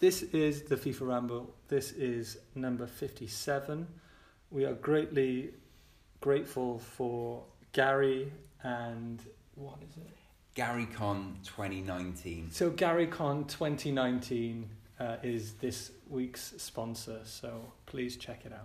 This is the FIFA Ramble. This is number 57. We are greatly grateful for Gary and what is it? GaryCon 2019. So GaryCon 2019 is this week's sponsor. So please check it out.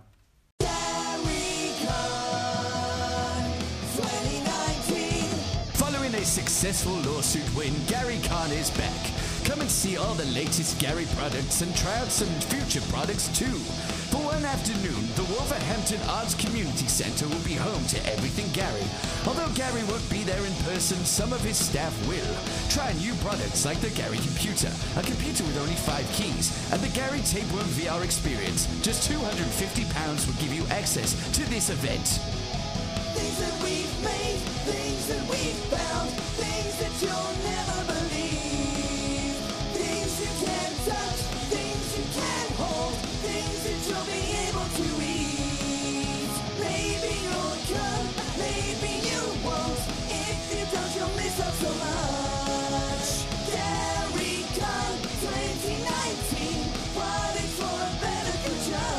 GaryCon 2019. Following a successful lawsuit win, GaryCon is back. Come and see all the latest Gary products and try out some future products too. For one afternoon, the Wolverhampton Arts Community Centre will be home to everything Gary. Although Gary won't be there in person, some of his staff will. Try new products like the Gary Computer, a computer with only 5 keys, and the Gary Tapeworm VR experience. Just £250 will give you access to this event. Things that we've made, things that we've found, things that you'll never believe. Things you can't touch, things you can't hold, things that you'll be able to eat. Maybe you'll come, maybe you won't. If you don't, you'll miss out so much. GaryCon 2019, what is for a better future?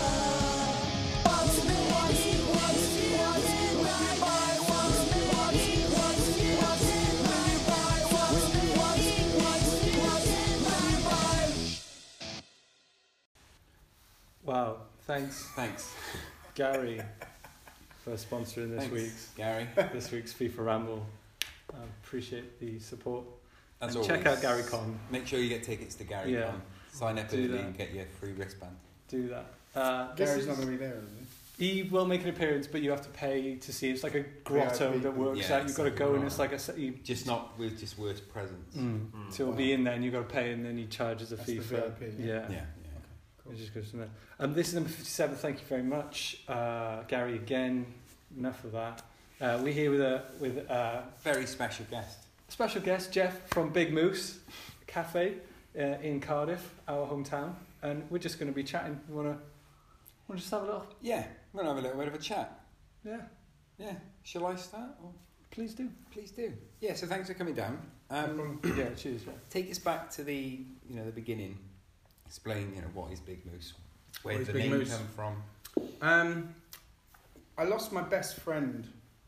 Wow, thanks Gary for sponsoring this week's FIFA Ramble. Appreciate the support. As and always, check out GaryCon. Make sure you get tickets to GaryCon. Yeah. Sign up Do early that. and get your free wristband. Do that. Gary's not going to be there, is He will make an appearance, but you have to pay to see. It's like a grotto VIP. that works Yeah, out. You've got to go and it's like a you, Just not with just worst presents. so it'll be in there and you've got to pay and then he charges a That's fee the for VIP, yeah. Yeah. It just goes from there. This is number 57. Thank you very much, Gary. Again, enough of that. We're here with a Very special guest. special guest, Jeff from Big Moose Cafe in Cardiff, our hometown, and we're just going to be chatting. You want to just have a little? Yeah, we're going to have a little bit of a chat. Yeah, Yeah. Shall I start? Or please do. please do. Yeah, so thanks for coming down. Yeah, cheers. Yeah. Take us back to the the beginning. Explain, what is Big Moose? Where What did is the Big name Moose? come from? I lost my best friend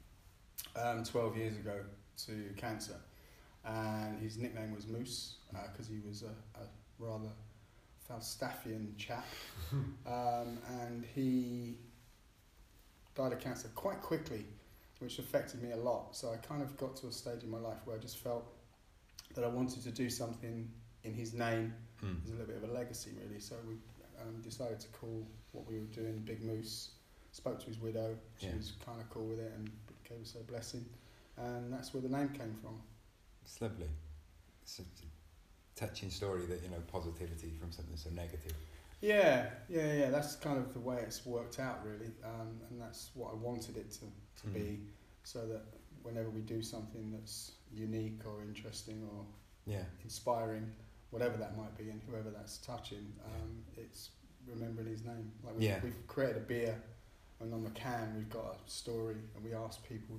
12 years ago to cancer, and his nickname was Moose because he was a rather Falstaffian chap, and he died of cancer quite quickly, which affected me a lot. So I kind of got to a stage in my life where I just felt that I wanted to do something in his name. There's a little bit of a legacy, really. So we decided to call what we were doing Big Moose. Spoke to his widow. She was kind of cool with it and gave us a blessing. And that's where the name came from. It's lovely. It's a touching story that, positivity from something so negative. Yeah. That's kind of the way it's worked out, really. And that's what I wanted it to be, so that whenever we do something that's unique or interesting or inspiring, whatever that might be and whoever that's touching, it's remembering his name. Like we've created a beer, and on the can we've got a story, and we ask people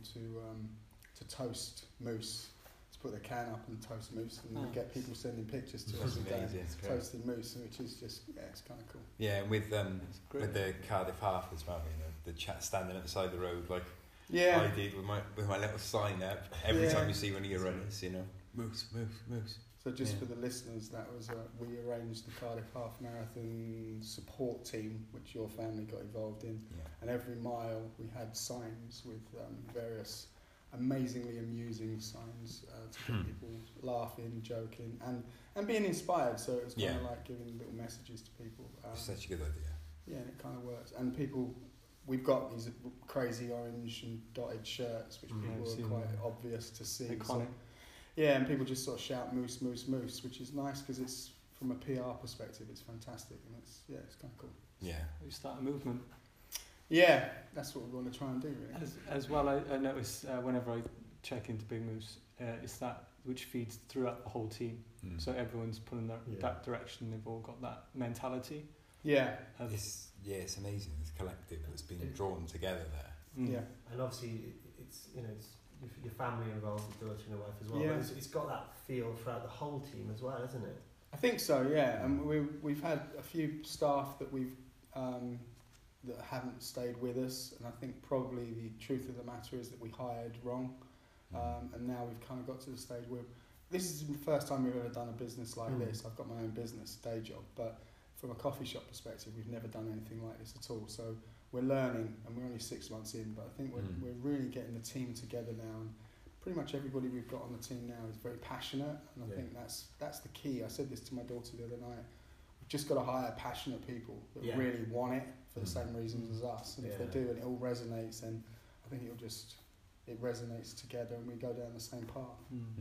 to toast Moose, to put their can up and toast Moose, and we get people sending pictures to us and toasting Moose, which is just it's kind of cool. Yeah, and with the Cardiff Half as well, the chat standing at the side of the road, like I did with my little sign up every time you see one of your runners, Moose. So just for the listeners, that was we arranged the Cardiff Half Marathon support team, which your family got involved in. Yeah. And every mile we had signs with various amazingly amusing signs to get people laughing, joking, and being inspired. So it's kind of like giving little messages to people. It's such a good idea. Yeah, and it kind of works. And people, we've got these crazy orange and dotted shirts, which people are quite obvious to see. Iconic. Yeah, and people just sort of shout Moose, Moose, Moose, which is nice because it's, from a PR perspective, it's fantastic, and it's kind of cool. Yeah. We start a movement. Yeah, that's what we want to try and do, really. As well, I notice whenever I check into Big Moose, it's that which feeds throughout the whole team. So everyone's pulling that direction. They've all got that mentality. Yeah. It's amazing. This collective that's been drawn together there. Yeah. And obviously, it's your family involved, your daughter and your wife as well. Yeah. But it's got that feel throughout the whole team as well, isn't it? I think so, yeah. And we've had a few staff that we've that haven't stayed with us, and I think probably the truth of the matter is that we hired wrong, and now we've kind of got to the stage where this is the first time we've ever done a business like this. I've got my own business, day job, but from a coffee shop perspective, we've never done anything like this at all. So we're learning, and we're only 6 months in, but I think we're really getting the team together now. And pretty much everybody we've got on the team now is very passionate, and I think that's the key. I said this to my daughter the other night. We've just got to hire passionate people that really want it for the same reasons as us. And if they do and it all resonates, then I think it resonates together and we go down the same path.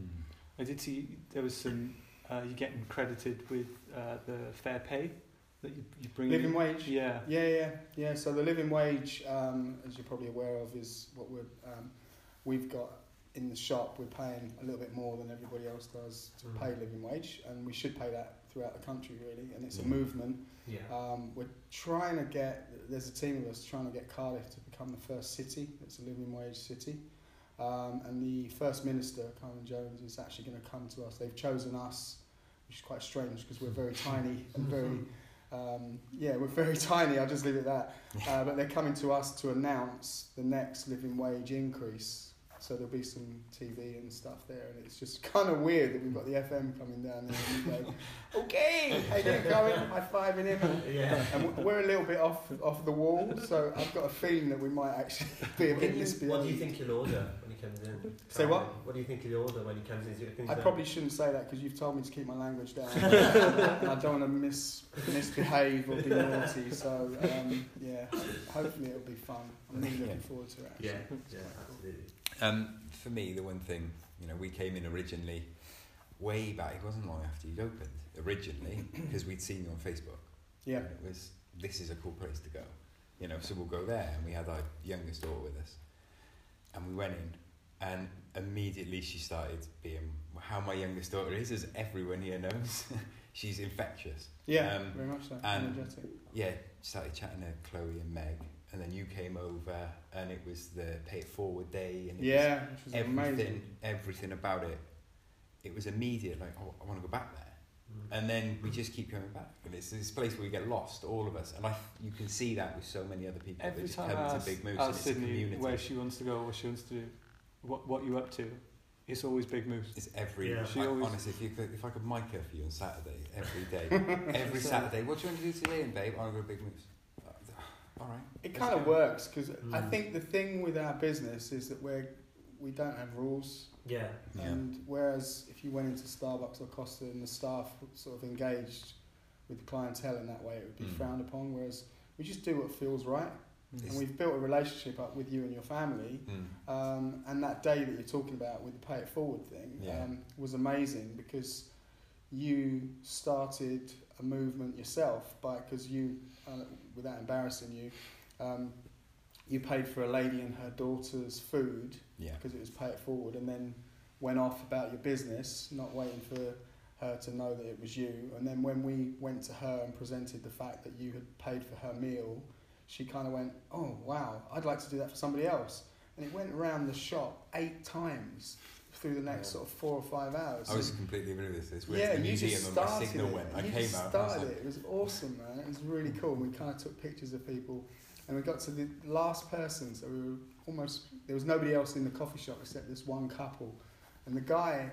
I did see there was some, you're getting credited with the fair pay that you bring Living in. wage? Yeah. So the living wage, as you're probably aware of, is what we've got in the shop. We're paying a little bit more than everybody else does to pay living wage, and we should pay that throughout the country really, and it's a movement. We're trying to there's a team of us trying to get Cardiff to become the first city that's a living wage city, and the First Minister, Carmen Jones, is actually going to come to us. They've chosen us, which is quite strange because we're very tiny and very we're very tiny, I'll just leave it at that, but they're coming to us to announce the next living wage increase. So there'll be some TV and stuff there, and it's just kind of weird that we've got the FM coming down there and we go, okay, how you doing, going? High-fiving him. And we're a little bit off the wall, so I've got a feeling that we might actually be a bit misbehaved. What do you think you'll order when he comes in? Say what? What do you think you'll order when he comes in? I probably shouldn't say that because you've told me to keep my language down. And I don't want to misbehave or be naughty, so hopefully it'll be fun. I'm really looking forward to it, actually. Yeah, absolutely. For me, the one thing, we came in originally way back. It wasn't long after you'd opened originally because we'd seen you on Facebook. Yeah. And it was, this is a cool place to go, so we'll go there. And we had our youngest daughter with us, and we went in, and immediately she started being how my youngest daughter is, as everyone here knows. She's infectious. Yeah, very much so. And energetic. Yeah, started chatting to Chloe and Meg. And then you came over, and it was the Pay It Forward day, and which was amazing. Everything about it. It was immediate, like, oh, I want to go back there. And then we just keep going back, and it's this place where we get lost, all of us. And you can see that with so many other people. Every time I ask Big Moose, and it's Sydney a community. where she wants to go, what she wants to do, what you're up to, it's always Big Moose. It's every. Honestly, if I could mic her for you on Saturday, every day, every Saturday. What do you want to do today, and babe? I want to go to Big Moose. All right. It kind of works because I think the thing with our business is that we don't have rules. Yeah. And whereas if you went into Starbucks or Costa and the staff sort of engaged with the clientele in that way, it would be frowned upon. Whereas we just do what feels right. And we've built a relationship up with you and your family. And that day that you're talking about with the Pay It Forward thing was amazing because you started a movement yourself because you, without embarrassing you, you paid for a lady and her daughter's food because it was Pay It Forward, and then went off about your business, not waiting for her to know that it was you. And then when we went to her and presented the fact that you had paid for her meal, she kind of went, oh wow, I'd like to do that for somebody else. And it went around the shop 8 times through the next sort of 4 or 5 hours. I was completely oblivious to this. Yeah, the you museum just and my started signal it. went. I you came just out. started it. It was awesome, man. It was really cool. We kind of took pictures of people, and we got to the last person. So we were there was nobody else in the coffee shop except this one couple, and the guy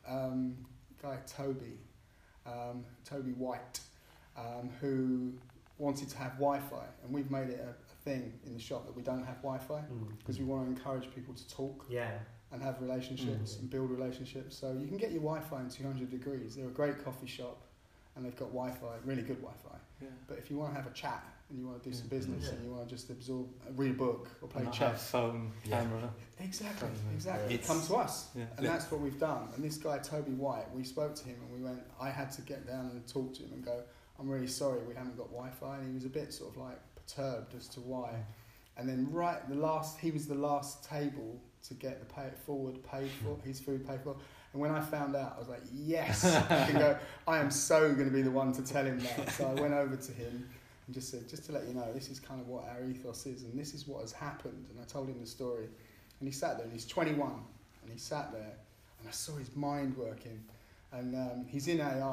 Toby White, who wanted to have Wi-Fi, and we've made it a thing in the shop that we don't have Wi-Fi because we want to encourage people to talk and have relationships and build relationships. So you can get your Wi-Fi in 200 degrees. They're a great coffee shop and they've got Wi-Fi, really good Wi-Fi. Yeah. But if you want to have a chat and you want to do some business and you want to just read a book or play chess, phone, camera. Exactly. Come to us. Yeah. And that's what we've done. And this guy, Toby White, we spoke to him and we went, I had to get down and talk to him and go, I'm really sorry we haven't got Wi-Fi. And he was a bit sort of like perturbed as to why. And then he was the last table to get the Pay It Forward paid for, his food paid for. And when I found out, I was like, yes, I can go, I am so going to be the one to tell him that. So I went over to him and just said, just to let you know, this is kind of what our ethos is and this is what has happened. And I told him the story. And he sat there, and he's 21, and he sat there, and I saw his mind working. And he's in AI,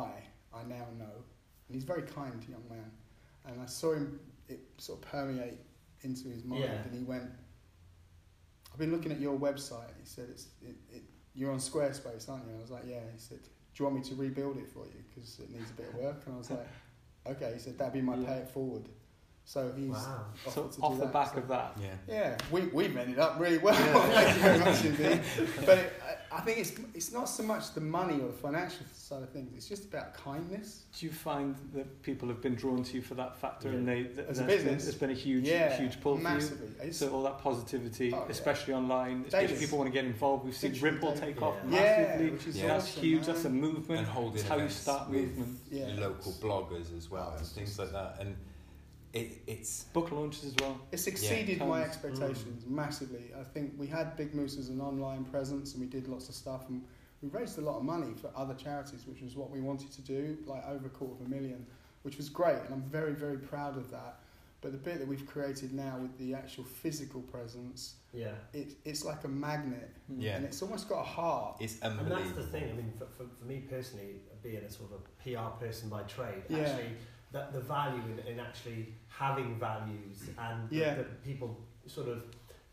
I now know. And he's a very kind young man. And I saw him, it sort of permeate into his mind, Yeah. and he went, I've been looking at your website. He said, you're on Squarespace, aren't you? And I was like, yeah. He said, do you want me to rebuild it for you? Because it needs a bit of work. And I was like, okay. He said, that'd be my pay it forward. So he's Wow. So offered to off do the that. back So- of that, yeah, we've ended up really well. Yeah. Thank you very much indeed. But I think it's not so much the money or the financial side of things. It's just about kindness. do you find that people have been drawn to you for that factor, Yeah. and As a there's business, it's been a huge pull massively. for you? It's, So all that positivity, Oh, yeah. especially online, especially Daily. people want to get involved. We've seen Literally Ripple daily. take off Yeah. massively. which is Yeah. That's awesome, huge. man. That's a movement. And holding It's how you events start with movement. Yeah. local bloggers as well, Oh, and it's things just- like that. And it's Book launches as well. It's exceeded my tons. expectations massively. I think we had Big Moose as an online presence, and we did lots of stuff, and we raised a lot of money for other charities, which was what we wanted to do, like over $250,000, which was great, and I'm very, very proud of that. But the bit that we've created now with the actual physical presence, Yeah. it's like a magnet, Yeah. and it's almost got a heart. it's And unbelievable. that's the thing. I mean, for me personally, being a sort of a PR person by trade, Yeah. actually, that the value in actually having values and Yeah. that people sort of,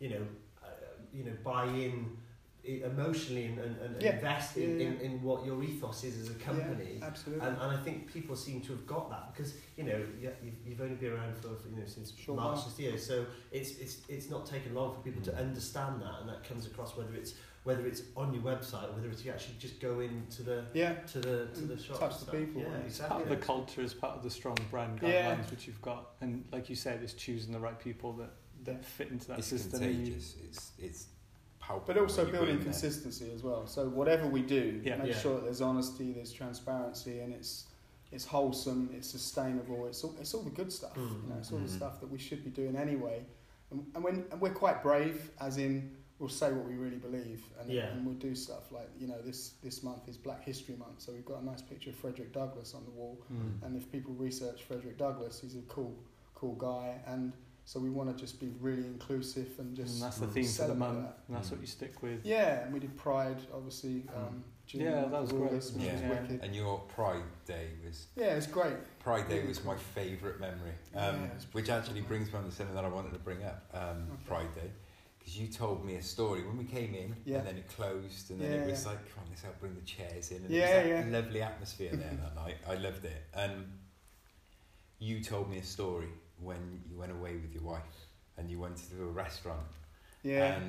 buy in emotionally and Yeah. invest Yeah, yeah. in what your ethos is as a company. Yeah, absolutely. And I think people seem to have got that because you've only been around for since Sure March have. this year, so it's not taken long for people to understand that, and that comes across whether it's on your website or whether it's you actually just go into the Yeah. to the shop. Touch and the stuff. people, Yeah, and It's part exactly. of the culture, is part of the strong brand guidelines Yeah. which you've got, and like you said, it's choosing the right people that fit into that It's system. and you- contagious. It's palpable. But also when you go building in there. consistency as well. So whatever we do, Yeah. make Yeah. sure that there's honesty, there's transparency, and it's wholesome, it's sustainable. It's all the good stuff. It's all the Mhm. stuff that we should be doing anyway. And we're quite brave, as in we'll say what we really believe, and, Yeah. and we'll do stuff like this month is Black History Month, so we've got a nice picture of Frederick Douglass on the wall. Mm. And if people research Frederick Douglass, he's a cool guy, and so we want to just be really inclusive and just And that's the theme for the celebrate month, that. and that's what you stick with. Yeah, and we did Pride, obviously. June Yeah, that was of great. August, which was Yeah. wicked. And your Pride Day was Yeah, it's great. Pride Day Really was cool. my favourite memory, Yeah, it's which actually brings me on to something that I wanted to bring up. Pride Day, because you told me a story when we came in, Yeah. and then it closed, and then Yeah, it was yeah. like, come on, let's help bring the chairs in. And Yeah, it was that yeah. lovely atmosphere there that night. I loved it. And you told me a story when you went away with your wife and you went to a restaurant. Yeah.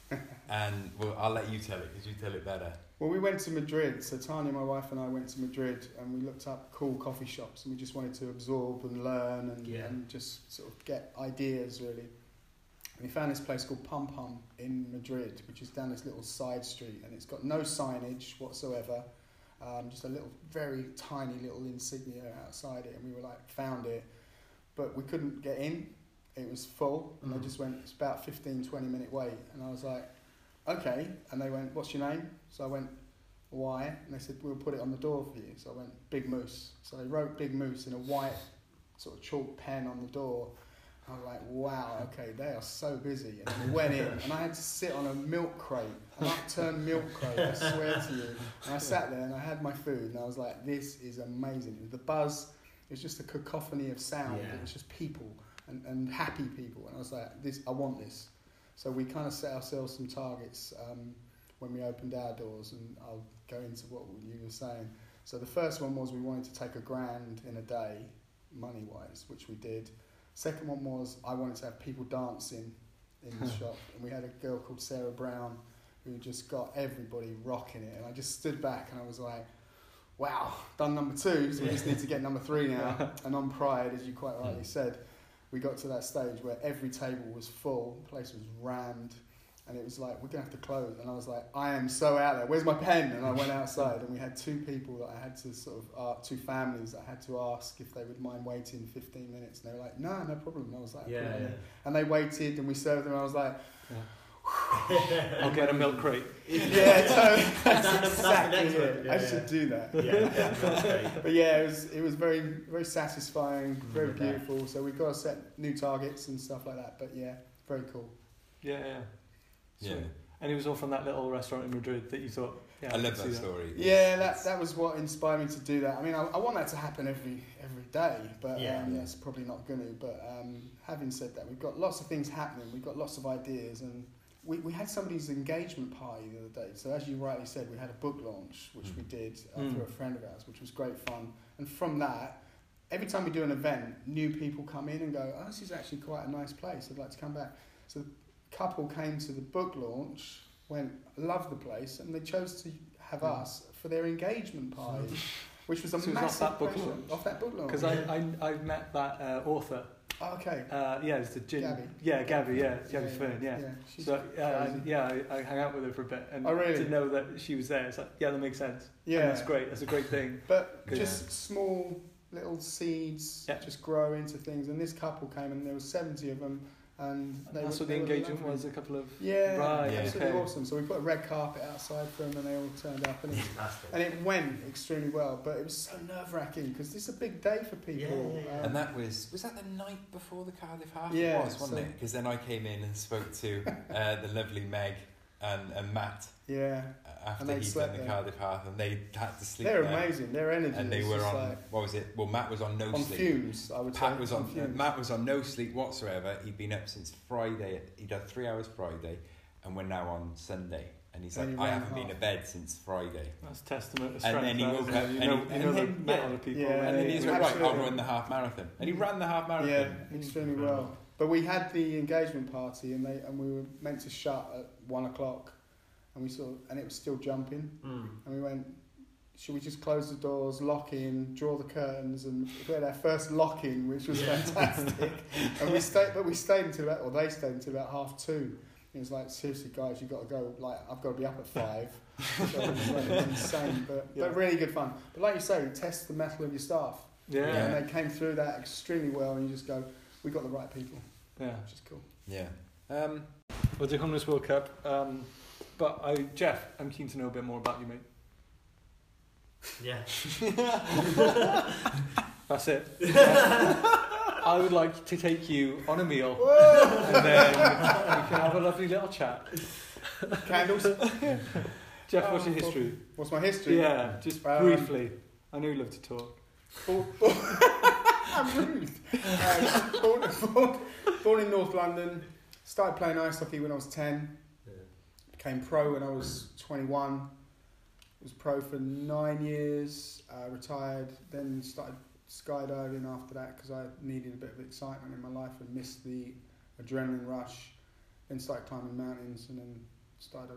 And well, I'll let you tell it because you tell it better. Well, we went to Madrid. So Tanya, my wife, and I went to Madrid, and we looked up cool coffee shops, and we just wanted to absorb and learn and just sort of get ideas, really. And we found this place called Pum Pum in Madrid, which is down this little side street, and it's got no signage whatsoever, just a little, very tiny little insignia outside it, and we were like, found it, but we couldn't get in. It was full, and they just went, it's about 15-20 minute wait, and I was like, okay, and they went, what's your name? So I went, why? And they said, we'll put it on the door for you. So I went, Big Moose. So they wrote Big Moose in a white sort of chalk pen on the door. I was like, wow, okay, they are so busy. And we went in, and I had to sit on a milk crate, an upturned milk crate, I swear to you. And I sat there, and I had my food, and I was like, this is amazing. The buzz, it was just a cacophony of sound. Yeah. It was just people, and happy people. And I was like, I want this. So we kind of set ourselves some targets when we opened our doors, and I'll go into what you were saying. So the first one was we wanted to take $1,000 in a day, money-wise, which we did. Second one was I wanted to have people dancing in the shop, and we had a girl called Sarah Brown who just got everybody rocking it, and I just stood back and I was like, wow, done number 2, so we just need to get number 3 now. And on Pride, as you quite rightly said, we got to that stage where every table was full, the place was rammed, and it was like, we're going to have to close. And I was like, I am so out there, where's my pen? And I went outside, and we had 2 people that I had to sort of, 2 families that I had to ask if they would mind waiting 15 minutes. And they were like, no problem. And I was like, Yeah. and they waited, and we served them, and I was like, I'll get a milk crate. yeah, so that's the exactly next one. it. Yeah, I yeah. should do that. Yeah, that's great. But yeah, it was very, very satisfying, very I bet. beautiful. So we've got to set new targets and stuff like that. But yeah, very cool. Yeah. Yeah. Sweet. And it was all from that little restaurant in Madrid that you thought, yeah, I love can see that story. Yeah, It's- that was what inspired me to do that. I mean, I want that to happen every day, but Yeah. it's probably not going to. But having said that, we've got lots of things happening. We've got lots of ideas, and we had somebody's engagement party the other day. So as you rightly said, we had a book launch, which we did through a friend of ours, which was great fun. And from that, every time we do an event, new people come in and go, oh, this is actually quite a nice place. I'd like to come back. So the couple came to the book launch, loved the place, and they chose to have us for their engagement party, which was a So it was massive off that book pleasure. launch? Off that book launch. Because I met that author. Oh, okay. Yeah, it's the Gin. Gabby. Yeah, Gabby. Yeah, Gabby Fern. Yeah. She's So crazy. I hung out with her for a bit, and Oh, really? to know that she was there, it's like, yeah, that makes sense. Yeah. And that's great. That's a great thing. But Good. just small little seeds Yeah. just grow into things. And this couple came, and there was 70 of them, and they That's were, what the they were engagement lovely. was. A couple of Yeah, Right, absolutely okay. awesome. So we put a red carpet outside for them, and they all turned up, and Fantastic. it went extremely well. But it was so nerve wracking because this is a big day for people. Yeah. And that was that the night before the Cardiff Half? Yeah, It was, wasn't so- it? Because then I came in and spoke to the lovely Meg and Matt Yeah, after And they'd he'd slept done the there. Cardiff Half, and they had to sleep they're there. amazing. Their energy And they is were just on, like what was it? Well, Matt was on no on sleep. fumes. I would say. Pat was on, fumes. Matt was on no sleep whatsoever. He'd been up since Friday. He'd had 3 hours Friday, and we're now on Sunday. And he's And like, he I ran haven't been half. to bed since Friday. that's testament to And strength. then he that, woke isn't up it? You and know, he- you know and the then- metal of people. Yeah, And then he's yeah, like, right, I'll absolutely. run the half marathon. And he ran the half marathon. Yeah, extremely well. But we had the engagement party, and we were meant to shut at 1 o'clock, and it was still jumping, and we went, should we just close the doors, lock in, draw the curtains, and we had our first lock in, which was fantastic. And they stayed until about 2:30. It was like, seriously, guys, you've got to go. Like, I've got to be up at 5. So it was like insane, but really good fun. But like you say, test the mettle of your staff. Yeah. And they came through that extremely well, and you just go, we got the right people, Yeah. which is cool. Yeah. Well, to come to this World Cup, but Jeff, I'm keen to know a bit more about you, mate. Yeah. That's it. I would like to take you on a meal, and then we can have a lovely little chat. Candles. Jeff, what's your history? What's my history? Yeah, just briefly. I know you love to talk. I'm rude. Born in North London. Started playing ice hockey when I was 10. Became pro when I was 21. Was pro for 9 years. Retired. Then started skydiving after that because I needed a bit of excitement in my life and missed the adrenaline rush. Then started climbing mountains and then started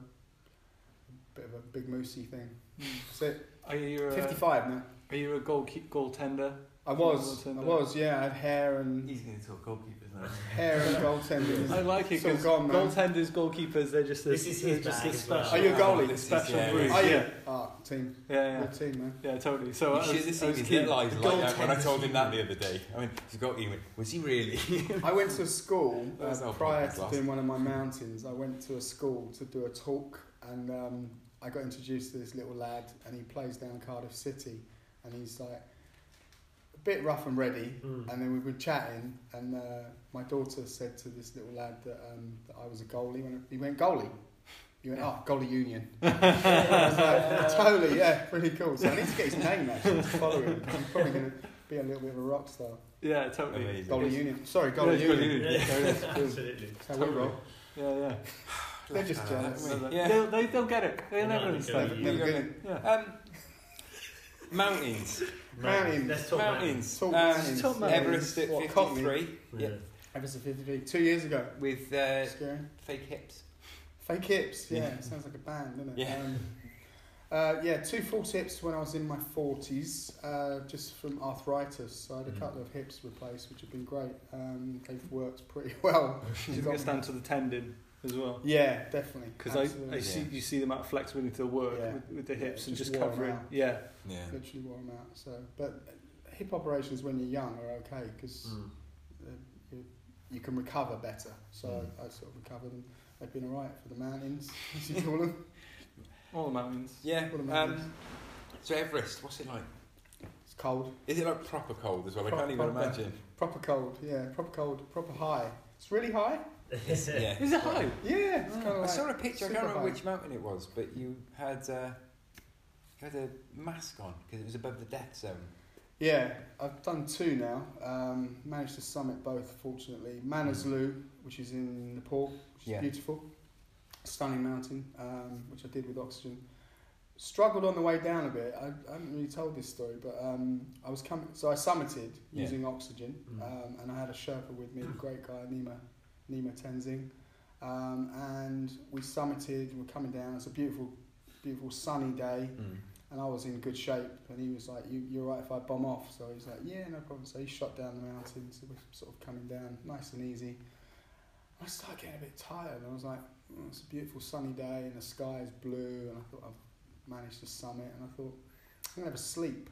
a bit of a big moosey thing. That's it. Are you 55 now. Are you a goaltender? I was, yeah. I had hair and going to talk goalkeepers now. goaltenders. I like it It's all because gone, man. goaltenders, goalkeepers, they're just This is his just bag a as well. special. Are you a goalie? A special Yeah, breed. yeah. Are you? Yeah, Team. yeah, Good team, man. yeah, totally. So You I should have was seen his keen. little eyes light up when I Goaltenders. told him that the other day. I mean, he's got he went, was he really? I went to a school That was our prior podcast to last. doing one of my mountains. I went to a school to do a talk, and I got introduced to this little lad, and he plays down Cardiff City, and he's like a bit rough and ready. And then we were chatting, and my daughter said to this little lad that I was a goalie. He went, goalie? He went, oh, goalie union. I was like, totally, yeah, pretty cool. So I need to get his name actually to follow him. I'm probably going to be a little bit of a rock star. Yeah, totally. Amazing. Goalie union. Sorry, Yeah, goalie it's union. Goalie Union. Yeah, There it is. absolutely. That's how we roll. Yeah, yeah. They're just jealous. Yeah. They'll get it. They'll never No, understand. Never get it. Yeah. Mountains. Mountains. Let's talk Mountains. Talk mountains. Talk mountains. Everest at What, 53 Yeah. Episode 53. 2 years ago. with Scary. fake hips. Fake hips, yeah. Yeah. Sounds like a band, doesn't it? Yeah. 2 full hips when I was in my 40s, just from arthritis. So I had a couple of hips replaced, which have been great. They've worked pretty well. She's going to stand to the tendon as well. Yeah, definitely. Because Absolutely. I see Yeah. you see the amount of flexibility to work Yeah. with the hips Yeah, and just just wore 'em covering. out. Yeah. Yeah. Literally wore them out. So, but hip operations when you're young are okay because you can recover better. So I sort of recovered, and they've been alright for the mountains, as you call them. All the mountains. Yeah. All the mountains. So Everest, what's it like? It's cold. Is it like proper cold as well? I Proper- can't even proper. imagine. Proper cold, yeah. Proper cold, proper high. It's really high. Yeah. Is it high? Yeah, it's kind of I like saw a picture. I super can't remember high. which mountain it was, but you had a mask on because it was above the death zone. Yeah, I've done 2 now. Managed to summit both, fortunately. Manaslu, which is in Nepal, which is beautiful. Stunning mountain, which I did with oxygen. Struggled on the way down a bit. I haven't really told this story, but I was coming. So I summited using oxygen, and I had a Sherpa with me, a great guy, Nima Tenzing, and we summited. We're coming down. It's a beautiful, beautiful sunny day. And I was in good shape, and he was like, "You're right if I bomb off." So he's like, "Yeah, no problem." So he shot down the mountain, so we're sort of coming down, nice and easy. I started getting a bit tired, and I was like, "It's a beautiful sunny day, and the sky is blue." And I thought I've managed to summit, and I thought I'm gonna have a sleep.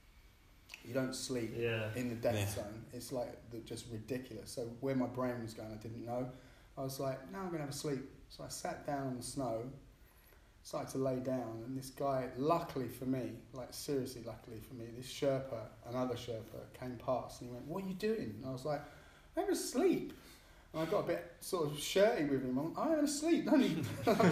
You don't sleep in the death zone. It's like just ridiculous. So where my brain was going, I didn't know. I was like, "No, I'm gonna have a sleep." So I sat down on the snow. Started to lay down, and this guy, luckily for me, like seriously luckily for me, this Sherpa, another Sherpa, came past and he went, "What are you doing?" And I was like, "I'm having a sleep." And I got a bit sort of shirty with him. I'm having a sleep, don't you?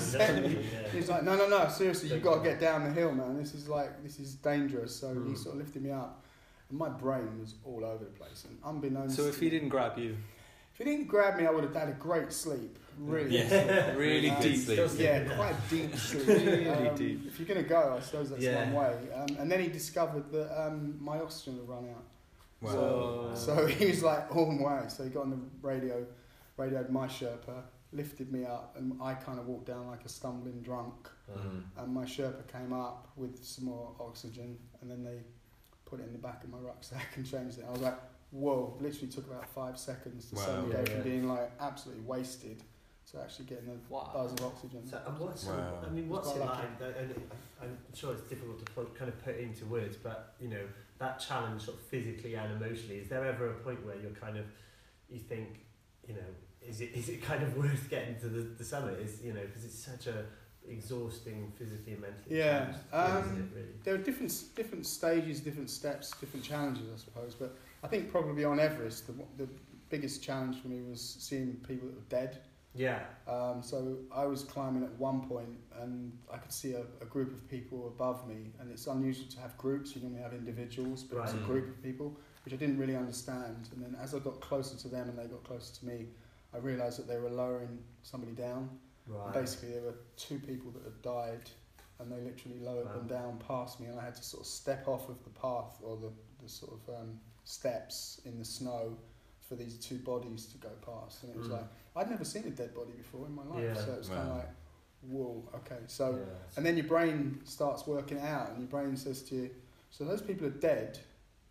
He's like, no, seriously, you've got to get down the hill, man. This is dangerous. So he sort of lifted me up, and my brain was all over the place. And unbeknownst, So if he didn't grab you, if he didn't grab me, I would have had a great sleep. Really, really deep sleep. Yeah, quite deep sleep. Really deep. If you're going to go, I suppose that's one way. And then he discovered that my oxygen had run out. Wow. So he was like, "Oh my!" So he got on the radio, radioed my Sherpa, lifted me up, and I kind of walked down like a stumbling drunk. And my Sherpa came up with some more oxygen, and then they put it in the back of my rucksack and changed it. I was like, "Whoa!" Literally took about 5 seconds to suddenly go from being like absolutely wasted to actually getting a buzz of oxygen. So, and what's it Quite like? lucky. And I'm sure it's difficult to kind of put into words, but you know that challenge, sort of physically and emotionally. Is there ever a point where you're kind of, you think, you know, is it kind of worth getting to the summit? Is, you know, because it's such a exhausting physically and mentally. Challenge, isn't it, really? There are different stages, different steps, different challenges, I suppose. But I think probably on Everest, the biggest challenge for me was seeing people that were dead. Yeah. So I was climbing at one point, and I could see a group of people above me. And it's unusual to have groups. You normally have individuals, but it's a group of people, which I didn't really understand. And then as I got closer to them and they got closer to me, I realised that they were lowering somebody down. Right. Basically, there were 2 people that had died, and they literally lowered them down past me, and I had to sort of step off of the path or the sort of steps in the snow for these 2 bodies to go past. And it was like, I'd never seen a dead body before in my life, so it was kind of like, whoa, okay. So, and then your brain starts working out, and your brain says to you, so those people are dead,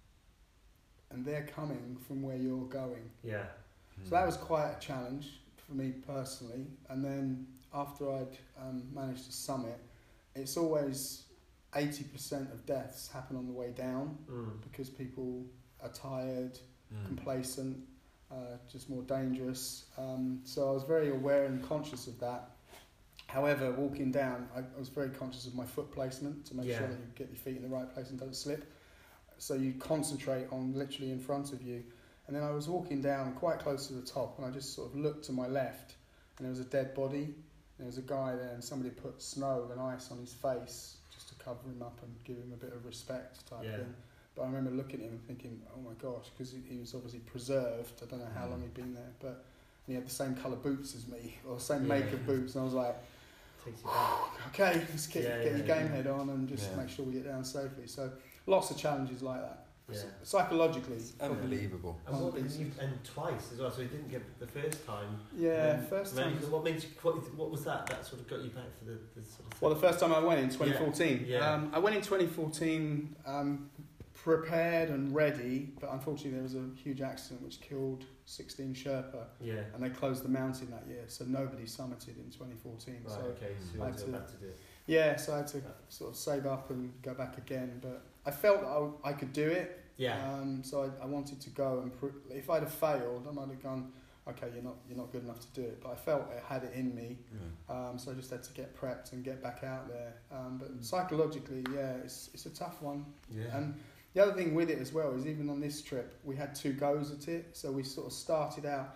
and they're coming from where you're going. Yeah. So that was quite a challenge for me personally. And then after I'd managed to summit, it's always 80% of deaths happen on the way down because people are tired, complacent, just more dangerous. So I was very aware and conscious of that. However, walking down, I was very conscious of my foot placement to make sure that you get your feet in the right place and don't slip. So you concentrate on literally in front of you. And then I was walking down quite close to the top, and I just sort of looked to my left, and there was a dead body, and there was a guy there, and somebody put snow and ice on his face just to cover him up and give him a bit of respect type thing. But I remember looking at him and thinking, oh my gosh, because he was obviously preserved. I don't know how long he'd been there, but he had the same colour boots as me, or the same make of boots, and I was like, takes you back. Okay, let's get your game head on and just make sure we get down safely. So lots of challenges like that. Yeah. Psychologically, it's unbelievable. And twice as well. So you didn't get the first time. Yeah, first time. What made you? What was that? That sort of got you back for the sort of. Well, the first time I went in 2014. Yeah. I went in 2014, prepared and ready, but unfortunately there was a huge accident which killed 16 Sherpa. Yeah. And they closed the mountain that year, so nobody summited in 2014. Right. So Okay. So you had to go back to do it. Yeah, so I had to sort of save up and go back again, but I felt that I could do it. Yeah. So I wanted to go and if I'd have failed, I might have gone, okay, you're not good enough to do it. But I felt I had it in me, so I just had to get prepped and get back out there. But psychologically, it's a tough one. Yeah. And the other thing with it as well is even on this trip, we had 2 goes at it. So we sort of started out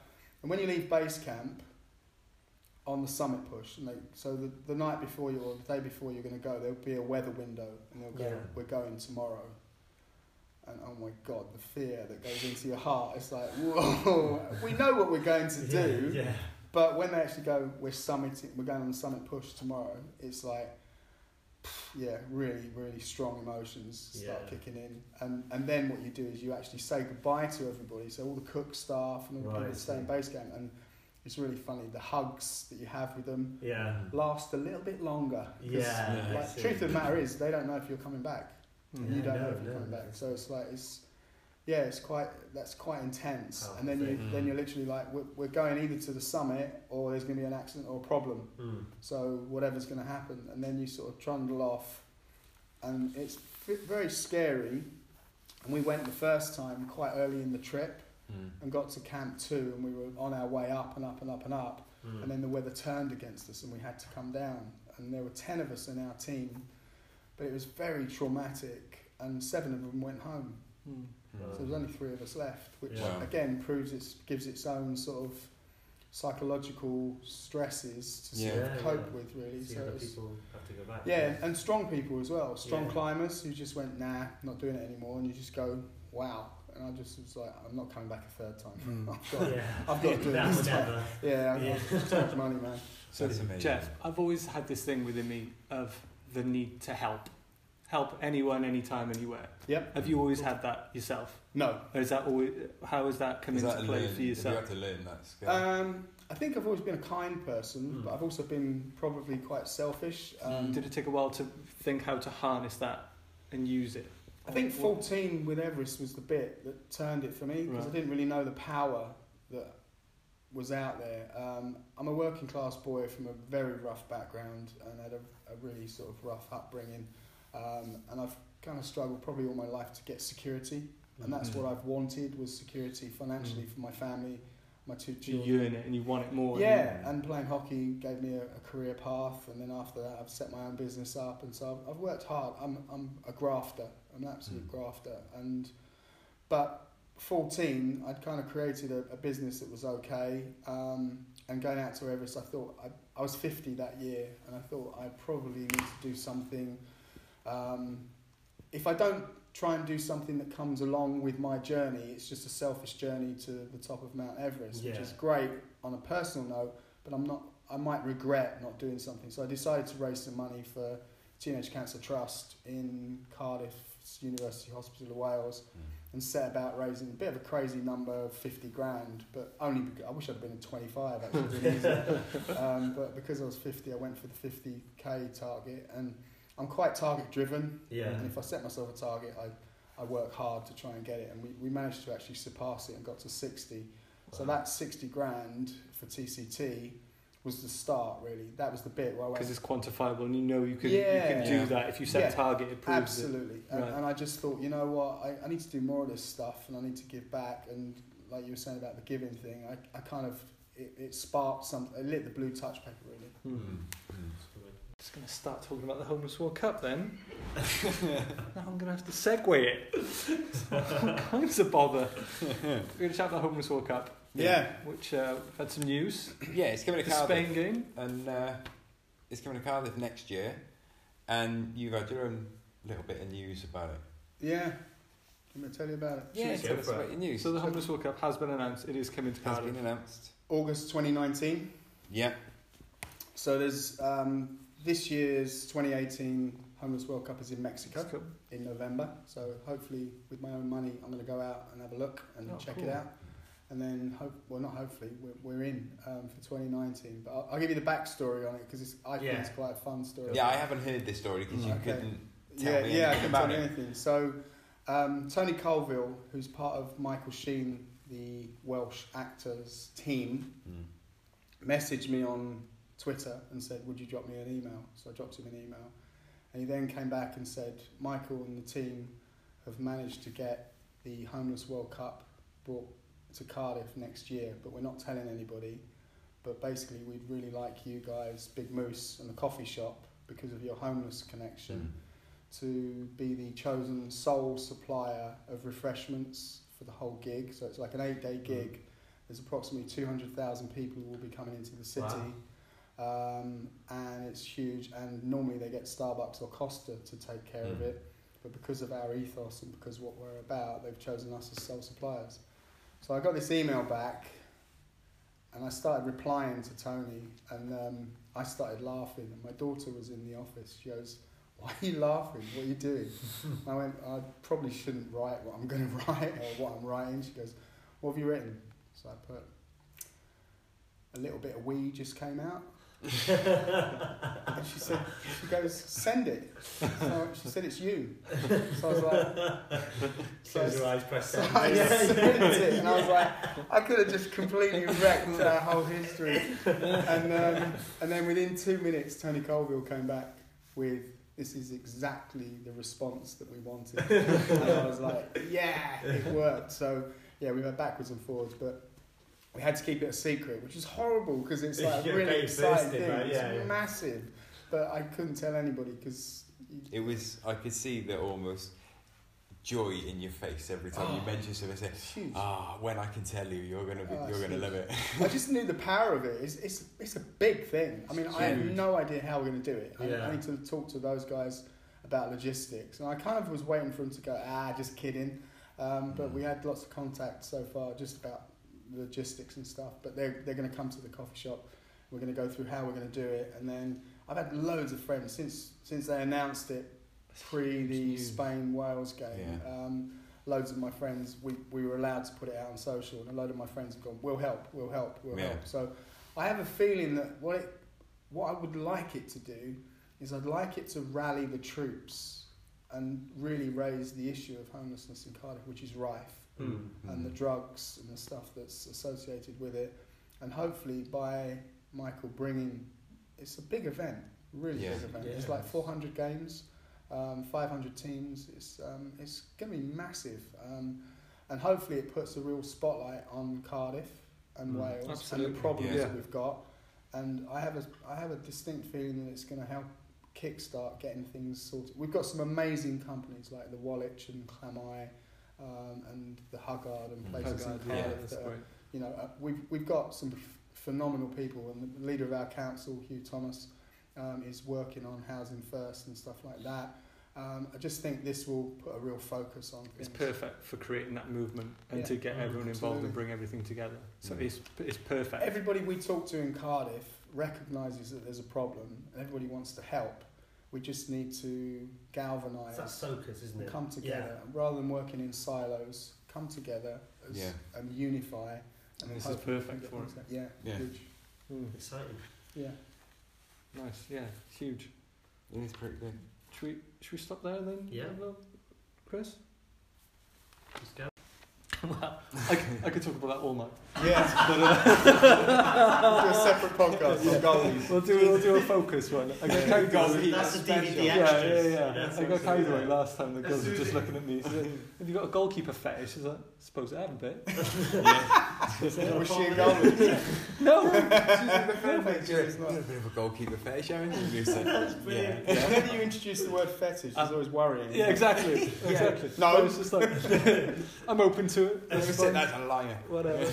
And when you leave base camp on the summit push, and so the night before you or the day before you're going to go, there'll be a weather window, and they'll go, Yeah. "We're going tomorrow." And oh my God, the fear that goes into your heart. It's like, whoa, we know what we're going to do. Yeah. But when they actually go, we're going on the summit push tomorrow, it's like, yeah, really, really strong emotions start Yeah. kicking in. And then what you do is you actually say goodbye to everybody. So all the cook staff and all the people that stay in base camp. And it's really funny, the hugs that you have with them Yeah. last a little bit longer. 'Cause, Yeah. I Like, see. truth of the matter is, they don't know if you're coming back. Mm. And you don't know if No, you're coming no. back. So it's like, that's quite intense. Powerful And then thing. then you're literally like, we're going either to the summit or there's going to be an accident or a problem. Mm. So whatever's going to happen, and then you sort of trundle off, and it's very scary. And we went the first time quite early in the trip and got to Camp 2, and we were on our way up and up and up and up, Mm. and then the weather turned against us and we had to come down. And there were 10 of us in our team, but it was very traumatic, and 7 of them went home. Mm. So there's only 3 of us left, which Yeah. again gives its own sort of psychological stresses to sort Yeah, of cope yeah. with, really. See So other it's, people have to go back. yeah, and strong people as well. Strong Yeah. climbers who just went, nah, not doing it anymore, and you just go, wow. And I just was like, I'm not coming back a third time. I've got to do it Now this or time. never. Yeah, Yeah. it's too much money, man. So, That's amazing. Jeff, I've always had this thing within me of the need to help anyone, anytime, anywhere. Yep. Have you always had that yourself? No. Or is that always, how has that come Is into that play learn- for yourself? Have you had to learn that skill? I think I've always been a kind person, Mm. but I've also been probably quite selfish. Did it take a while to think how to harness that and use it? I think 14 with Everest was the bit that turned it for me, because I Right. didn't really know the power that was out there. I'm a working class boy from a very rough background and had a really sort of rough upbringing, and I've kind of struggled probably all my life to get security, and that's Mhm. what I've wanted, was security financially for my family, my 2 You children. yearn it and you want it more. Yeah, and playing hockey gave me a career path, and then after that I've set my own business up, and so I've worked hard. I'm a grafter, I'm an absolute grafter, but 14 I'd kind of created a business that was okay, and going out to Everest, I thought I was 50 that year, and I thought I probably need to do something. If I don't try and do something that comes along with my journey, it's just a selfish journey to the top of Mount Everest, which Yeah. is great on a personal note, but I might regret not doing something. So I decided to raise some money for Teenage Cancer Trust in Cardiff's University Hospital of Wales, and set about raising a bit of a crazy number of 50 grand, but only because I wish I'd been at 25 actually, really easier. But because I was 50, I went for the 50k target, and I'm quite target driven. Yeah. And if I set myself a target, I work hard to try and get it, and we managed to actually surpass it and got to 60. So that 60 grand for TCT was the start, really. That was the bit where I went, Because it's quantifiable and you know you can Yeah. do that. If you set Yeah. a target, it proves absolutely. it. And, Right. and I just thought, you know what, I need to do more of this stuff, and I need to give back. And like you were saying about the giving thing, I kind of, it sparked it lit the blue touch paper, really. Just going to start talking about the Homeless World Cup then. Now I'm going to have to segue it. All kinds of bother. We're going to chat about the Homeless World Cup, Yeah. which we've had some news. Yeah, it's coming to The Cardiff. Spain game. And it's coming to Cardiff next year, and you got your own little bit of news about it. Yeah. I'm going to tell you about it. Yeah, Should we tell go us for it? about your news. So the Homeless World Cup has been announced. It is coming to has Cardiff. been announced. August 2019. Yeah. So there's this year's 2018 Homeless World Cup is in Mexico That's cool. in November. So hopefully, with my own money, I'm going to go out and have a look and Oh, check cool. it out. And then, not hopefully, we're in for 2019. But I'll give you the backstory on it, because I think it's quite a fun story. Yeah, I haven't heard this story because you Okay. couldn't tell me I anything can about tell you it. anything. So, Tony Colville, who's part of Michael Sheen, the Welsh actors team, messaged me on Twitter and said, would you drop me an email? So I dropped him an email. And he then came back and said, Michael and the team have managed to get the Homeless World Cup brought to Cardiff next year, but we're not telling anybody. But basically, we'd really like you guys, Big Moose and the coffee shop, because of your homeless connection, to be the chosen sole supplier of refreshments for the whole gig. So it's like an 8-day gig. There's approximately 200,000 people who will be coming into the city. And it's huge, and normally they get Starbucks or Costa to take care of it, but because of our ethos and because of what we're about, they've chosen us as sole suppliers. So I got this email back, and I started replying to Tony, and I started laughing, and my daughter was in the office. She goes, "Why are you laughing? What are you doing?" I went, "I probably shouldn't write what I'm going to write or what I'm writing." She goes, "What have you written?" So I put, "A little bit of wee just came out." And she goes, "Send it." So she said, "It's you." So I was like, Close your eyes, press so send. I sent it, and I was like, I could have just completely wrecked our whole history. And then within 2 minutes, Tony Colville came back with, "This is exactly the response that we wanted." And I was like, yeah, it worked. So yeah, we went backwards and forwards, but we had to keep it a secret, which is horrible because it's like a You're really very exciting thirsty, thing. right? It's Yeah. massive, but I couldn't tell anybody because It was. I could see the almost joy in your face every time you mentioned something. Say, it's huge. when I can tell you, you're gonna love it. I just knew the power of it. It's a big thing. I mean, I have Huge. no idea how we're going to do it. Yeah. I need to talk to those guys about logistics, and I kind of was waiting for them to go, just kidding. But we had lots of contact so far just about logistics and stuff. But they're going to come to the coffee shop. We're going to go through how we're going to do it, and then I've had loads of friends since they announced it pre the Spain-Wales game. Yeah. Loads of my friends, we were allowed to put it out on social, and a load of my friends have gone, we'll help. Yeah. So I have a feeling that what I would like it to do is I'd like it to rally the troops and really raise the issue of homelessness in Cardiff, which is rife, and the drugs and the stuff that's associated with it. And hopefully by Michael bringing, it's a big event, really big event. Yeah. It's like 400 games. 500 teams. It's going to be massive, and hopefully it puts a real spotlight on Cardiff and Wales Absolutely. and the problems Yeah. that we've got. And I have a distinct feeling that it's going to help kickstart getting things sorted. We've got some amazing companies like the Woolwich and Clamai, and the Huggard and places in Hogarth, yeah, Cardiff that's that great. are, we've got some phenomenal people, and the leader of our council, Hugh Thomas, is working on Housing First and stuff like that. I just think this will put a real focus on things. It's perfect for creating that movement and to get everyone involved absolutely. and bring everything together. So it's perfect. Everybody we talk to in Cardiff recognises that there's a problem, and everybody wants to help. We just need to galvanise It's that focus, isn't and it? come together. Rather than working in silos, come together and unify. And then This is hopefully we perfect can for get it. things done. Yeah. Huge. Exciting. Yeah. Nice, yeah, huge. It's pretty big. Should we stop there then? Yeah. Chris? Let's go. Well, I could talk about that all night. Yeah. But, do a separate podcast on goalies. we'll do a focus one. I got carried away. That's the DVD Yeah, extras. yeah. I got carried away last time. The girls were just looking at me. She said, "Have you got a goalkeeper fetish?" I was like, "I suppose I have a bit." Was she a goalie? No. She's A not. bit of a goalkeeper fetish, haven't you? That's brilliant. Whenever you introduce the word fetish, it's always worrying. Yeah, exactly. No. I was just like, I'm open to it. I That's said fine. that's a liar. Whatever.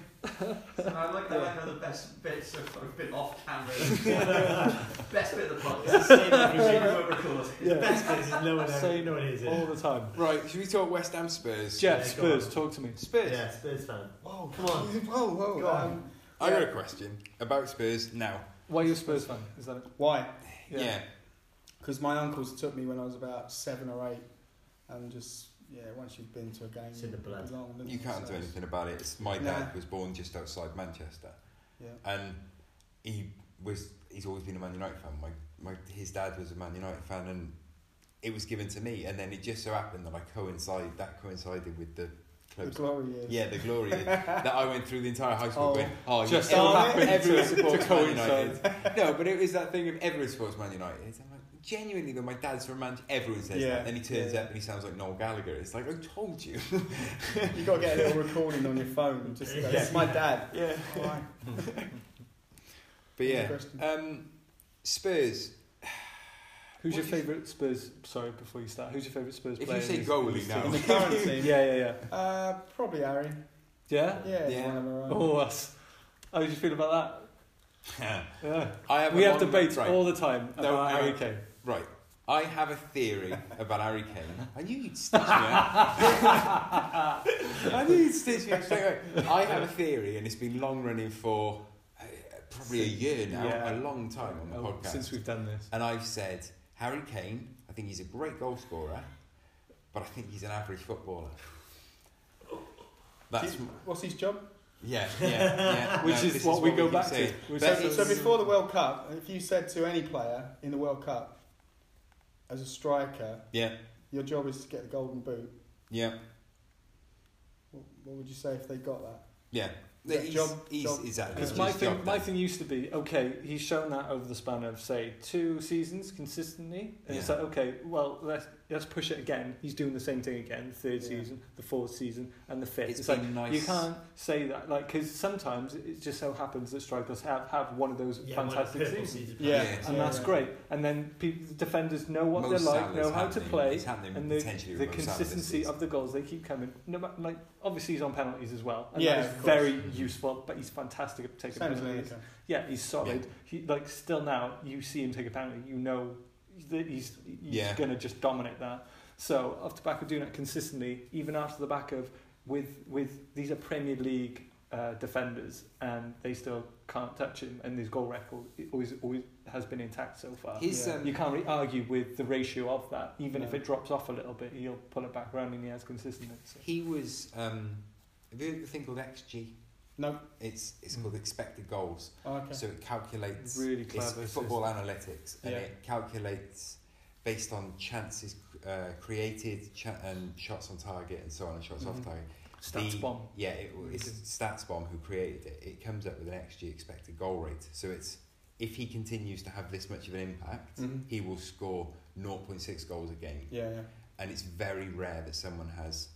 I like one of the best bits of I've been off camera. Best bit of the podcast. Same every Maybe week. we won't record. The best bit is no one Same no one is it. all the time. Right, should we talk West Ham Spurs? Jeff, Yeah, go Spurs, on. talk to me. Spurs. Yeah, Spurs fan. Whoa, Come on. Whoa. Go on. I got a question about Spurs now. Why are you a Spurs fan? Is that it? Why? Yeah. Because my uncles took me when I was about 7 or 8, and just once you've been to a game, It's in the blood. you belong, don't You can't So do anything about it. My dad was born just outside Manchester, Yeah. and he's always been a Man United fan. His dad was a Man United fan, and it was given to me. And then it just so happened that coincided with the The clubs. glory years. Yeah, the glory that I went through the entire high school. Just everyone, so happened everyone to supports Man coincide. United. No, but it was that thing of everyone supports Man United. I'm like, genuinely though, my dad's from Manchester. Everyone says Yeah, that. Then he turns yeah. up and he sounds like Noel Gallagher. It's like, I told you. You got to get a little recording on your phone. And just go, "This is my dad." Yeah. All right. But yeah, Question. Spurs. Who's your favourite Spurs? Sorry, before you start, who's your favourite Spurs If player? you say in this goalie team? now. In the current team, Yeah. probably Harry. Yeah? Yeah, Yeah. one of our own. Oh, us. How did you feel about that? Yeah. I have We a have long- debates right. all the time No, about hang Harry on. Kane. Right. I have a theory about Harry Kane. I knew you'd stitch me up. I knew you'd stitch me up straight away. I have a theory, and it's been long running for probably a year now, Yeah. a long time on the podcast. Since we've done this. And I've said, Harry Kane, I think he's a great goal scorer, but I think he's an average footballer. That's What's his job? yeah. Which is this what we go keep back to. saying. Which But is- it's- So before the World Cup, if you said to any player in the World Cup, as a striker, yeah, your job is to get the golden boot, yeah, what would you say if they got that? yeah. That He's job- exactly. Because it's my his job thing, my done. thing used to be, okay, he's shown that over the span of, say, 2 seasons consistently. And it's Yeah. like, okay, well, let's push it again. He's doing the same thing again, the 3rd Yeah. season, the 4th season, and the 5th. It's It's like, been nice. you can't say that, like, because sometimes it just so happens that strikers have one of those fantastic seasons. Yeah. And that's great. And then the defenders know what Mo they're like, Salah's know how to happening. play, It's happening and potentially the with Mo Salah this consistency season. of the goals, they keep coming. No, like, obviously he's on penalties as well. And Yeah, that of is course. very useful, but he's fantastic at taking Same as penalties. Lineker. Yeah, he's solid. He like still now you see him take a penalty, you know that he's Yeah. going to just dominate that. So off the back of doing it consistently, even after the back of with these are Premier League defenders, and they still can't touch him, and his goal record always has been intact so far. His, Yeah. You can't really argue with the ratio of that. Even if No. it drops off a little bit, he'll pull it back around, and he has consistency. So. He was. Have you heard of a thing called XG? No. It's called expected goals. Oh, okay. So it calculates. Really It's clever. football analytics, and Yeah. it calculates based on chances created and shots on target and so on and shots Mhm. off target. Stats bomb. Yeah, it's StatsBomb who created it. It comes up with an XG expected goal rate. So it's if he continues to have this much of an impact, Mhm. he will score 0.6 goals a game. Yeah. And it's very rare that someone has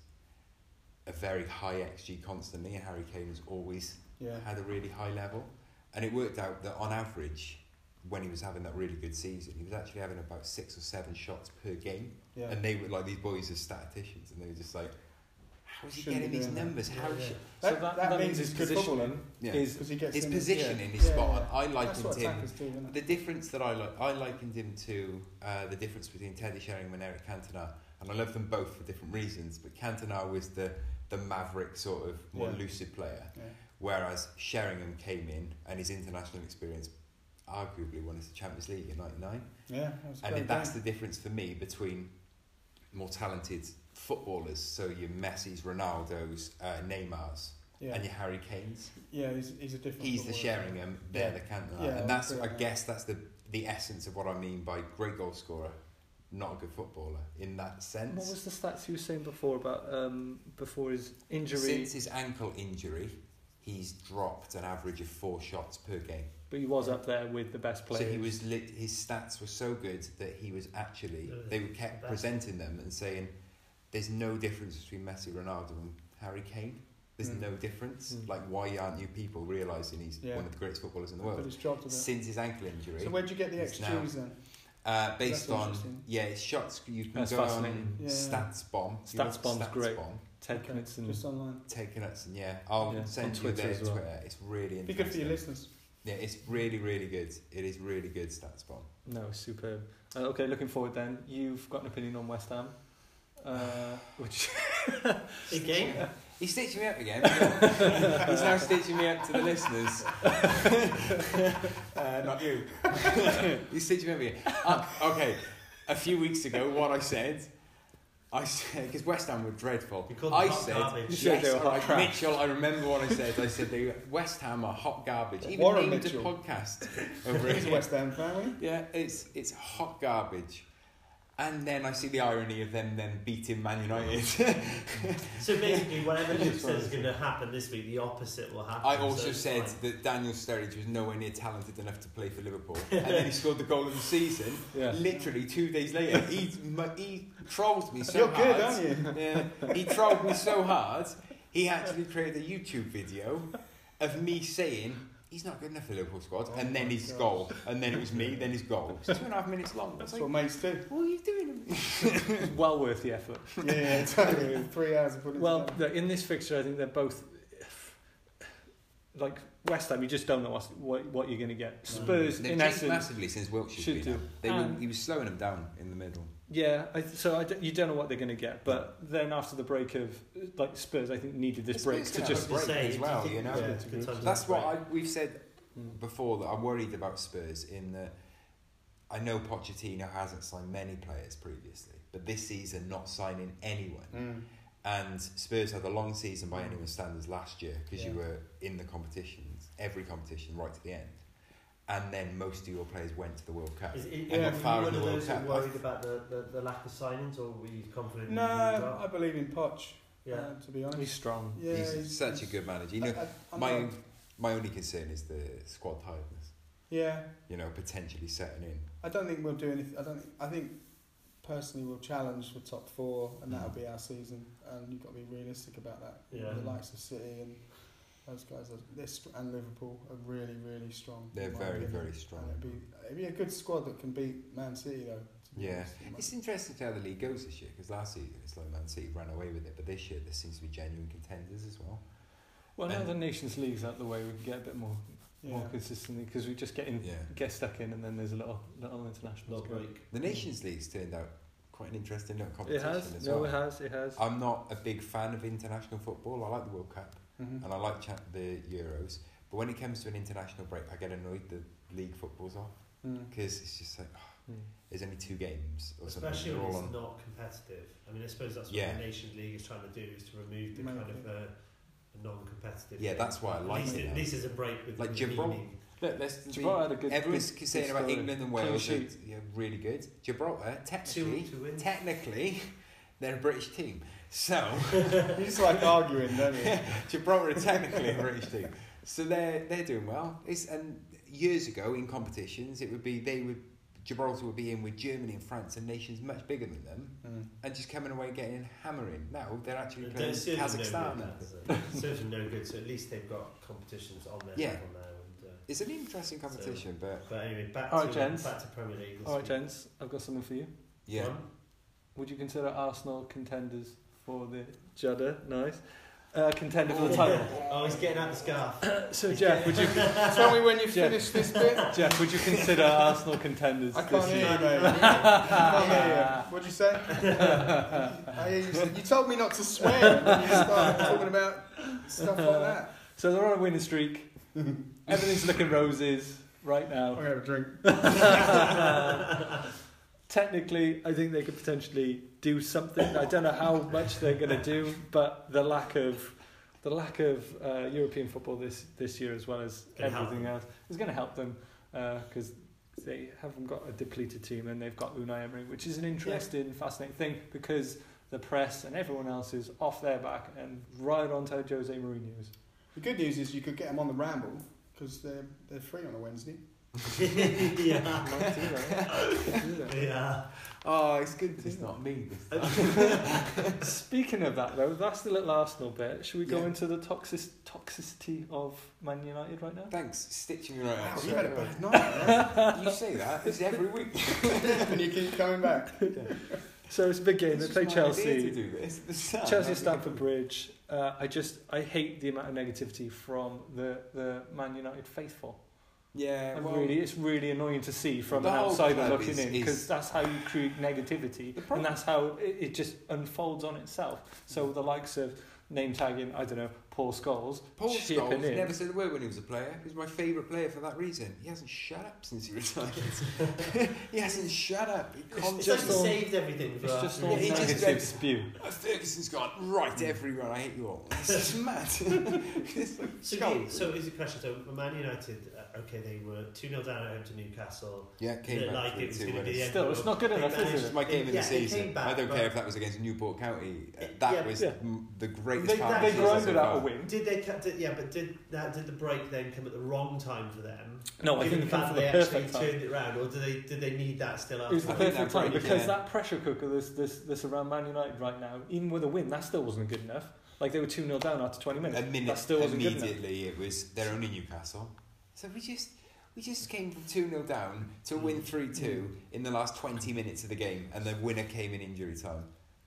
a very high XG constantly, and Harry Kane has always Yeah. had a really high level. And it worked out that on average, when he was having that really good season, he was actually having about 6 or 7 shots per game. Yeah. And they were like, these boys are statisticians, and they were just like, how is he Shouldn't getting be these doing that. numbers? How Yeah, should... So That means his he's good positioning Yeah. is Because he gets His in positioning yeah. is Yeah, spot on. yeah. I That's likened what him... attackers do, isn't it? The difference that I likened him to the difference between Teddy Sheringham and Eric Cantona, and I love them both for different reasons, but Cantona was the maverick sort of more Yeah. lucid player, Yeah. whereas Sheringham came in and his international experience arguably won us the Champions League in '99, Yeah. That was a and great that's game. the difference for me between more talented footballers, so your Messi's, Ronaldo's, Neymar's, Yeah. and your Harry Kane's. Yeah. He's a different. He's the footballer. Sheringham, they're Yeah. the Cantona, Yeah, and that's I I agree. guess that's the essence of what I mean by great goal scorer, not a good footballer in that sense. What was the stats you were saying before about before his injury? Since his ankle injury, he's dropped an average of 4 shots per game. But he was up there with the best players. So he was his stats were so good that he was actually they kept presenting them and saying, "There's no difference between Messi, Ronaldo, and Harry Kane. There's Mm. no difference. Mm. Like, why aren't you people realising he's Yeah. one of the greatest footballers in the But world?" he's dropped a bit. Since his ankle injury, So where'd you get the It's now- XGs then? based That's on interesting. it's shots. You can That's go fascinating. on Yeah. StatsBomb. StatsBomb's great. StatsBomb. Ted Okay, Knudsen. Just online. Taking it, and I'll Yeah, send on you Twitter their as well. Twitter. It's really Be interesting. good for your listeners. Yeah, it's really, really good. It is really good StatsBomb. No, superb. Okay, looking forward then. You've got an opinion on West Ham, which Again? He's stitching me up again. He's now stitching me up to the listeners. Not you. He's stitching me up again. Okay, a few weeks ago, what I said, because West Ham were dreadful. You called them I hot said, garbage. You said they were hot trash. Mitchell, I remember what I said. I said West Ham are hot garbage. Even Warren named Mitchell. a podcast over He's a here. West Ham fan, wasn't Yeah, it's hot garbage. And then I see the irony of them then beating Man United. So basically, whatever Luke says is going to happen this week, the opposite will happen. I so also it's said fine. that Daniel Sturridge was nowhere near talented enough to play for Liverpool. And then he scored the goal of the season. yeah. Literally 2 days later, he trolled me he? so You're hard. good, aren't you? Yeah, he trolled me so hard, he actually created a YouTube video of me saying, he's not good enough for the Liverpool squad, Oh and then my his gosh. goal. And then it was me, then his goal. It's 2.5 minutes long. I was That's like, what mates do. what are you doing? Well worth the effort. Yeah, totally. 3 hours of putting it Well, together. in this fixture, I think they're both. like West Ham, you just don't know what you're going to get. Spurs, They've in changed essence, massively since Wiltshire's should been do. out. He was slowing them down in the middle. Yeah, you don't know what they're going to get. But then after the break of like Spurs, I think needed this break to just break say, as well. You know, yeah, good time to that's break. what we've said before, that I'm worried about Spurs in that I know Pochettino hasn't signed many players previously, but this season not signing anyone. And Spurs had a long season by anyone's standards last year because you were in the competitions, every competition right to the end. And then most of your players went to the World Cup. Were you got far one in of the World those who Cup. worried about the lack of signings, or were you confident? No, I believe in Poch. Yeah. To be honest, he's strong. Yeah, he's such a good manager. You know, my only concern is the squad tiredness. Yeah. You know, potentially setting in. I don't think we'll do anything. I think personally we'll challenge for top 4, and that'll be our season. And you've got to be realistic about that. Yeah. The likes of City and those guys and Liverpool are really, really strong. They're very, very strong. And it'd be a good squad that can beat Man City though. Yeah, it's interesting to how the league goes this year, because last season it's like Man City ran away with it, but this year there seems to be genuine contenders as well. Well, now the Nations League's out the way, we can get a bit more consistently, because we just get stuck in, and then there's a little international break. The Nations League's turned out quite an interesting little competition. It has. It has. I'm not a big fan of international football. I like the World Cup and I like the Euros, but when it comes to an international break, I get annoyed the league football's off, because it's just like there's only 2 games or especially something. when it's not competitive. I mean, I suppose that's what the Nations League is trying to do, is to remove the kind of non-competitive. Yeah, that's why I like it. At least there's a break with like Gibraltar. Look, Gibraltar had a good. Everyone's saying about England and Wales, are really good. Gibraltar, technically, they're a British team. So you just like arguing, don't you? Gibraltar are technically a British team, so they're doing well. And years ago in competitions, Gibraltar would be in with Germany and France and nations much bigger than them, and just coming away getting hammering. Now they're actually playing Kazakhstan. Serves them no good, so at least they've got competitions on their level now. It's an interesting competition, but anyway, back to Premier League. All right, gents, I've got something for you. Yeah. Would you consider Arsenal contenders for the Judder? Nice. Contender for the title. Oh, he's getting out the scarf. So Jeff, would you tell me when you finish this bit? Jeff, would you consider Arsenal contenders? I can't hear you, mate. I can't hear you. What'd you say? I hear you say, you told me not to swear when you started talking about stuff like that. So they're on a winning streak. Everything's looking roses right now. I'm gonna have a drink. Technically, I think they could potentially do something. I don't know how much they're going to do, but the lack of European football this year, as well as everything else, is going to help them, because they haven't got a depleted team, and they've got Unai Emery, which is an interesting, fascinating thing, because the press and everyone else is off their back and right onto Jose Mourinho's. The good news is you could get them on the Ramble, because they're free on a Wednesday. Yeah. Oh, it's good. It's not me. Speaking of that, though, that's the little Arsenal bit. Should we go into the toxicity of Man United right now? Thanks, stitching me right out. Wow, you had a bad night, right? You say that. It's every week. And you keep coming back. So it's a big game. They play Chelsea. To do this. Chelsea, Stamford Bridge. I hate the amount of negativity from the Man United faithful. Yeah, it's really annoying to see from an outsider looking in, because that's how you create negativity, and that's how it just unfolds on itself. So the likes of name tagging, I don't know, Paul Scholes. Paul Scholes never said a word when he was a player. He was my favourite player for that reason. He hasn't shut up since he retired. He hasn't shut up. It's like he saved everything for us. It's just all negative spew. Ferguson's gone, right, everyone, I hate you all. It's just mad. So is the question, so Man United, they were 2-0 down at home to Newcastle. Yeah, came back. It was going to be the end. Still, it's not good enough, is it? It's my game of the season. I don't care if that was against Newport County. That was the greatest part. They grinded out a win. Did the break then come at the wrong time for them? No, I think it came for the perfect time. Turned it round, or did they need that still after? It was the perfect time, because that pressure cooker that's around Man United right now, even with a win, that still wasn't good enough. Like, they were 2-0 down after 20 minutes. That still wasn't good enough. Immediately, it was they're only Newcastle. So we just came from 2-0 down to win 3-2 in the last 20 minutes of the game, and the winner came in injury time.